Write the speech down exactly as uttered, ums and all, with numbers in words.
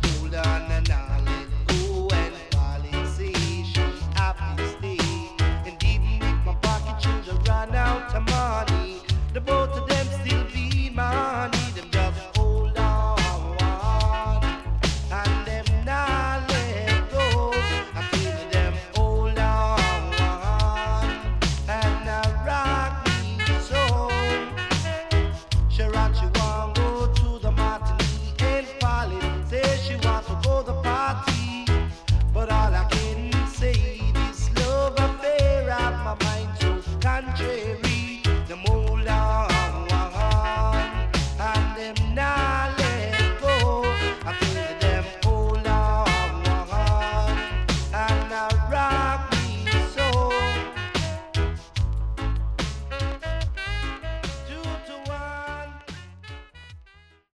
hold on and not let go and policy should have to stay. And even if my pocket children run out of money, the both of them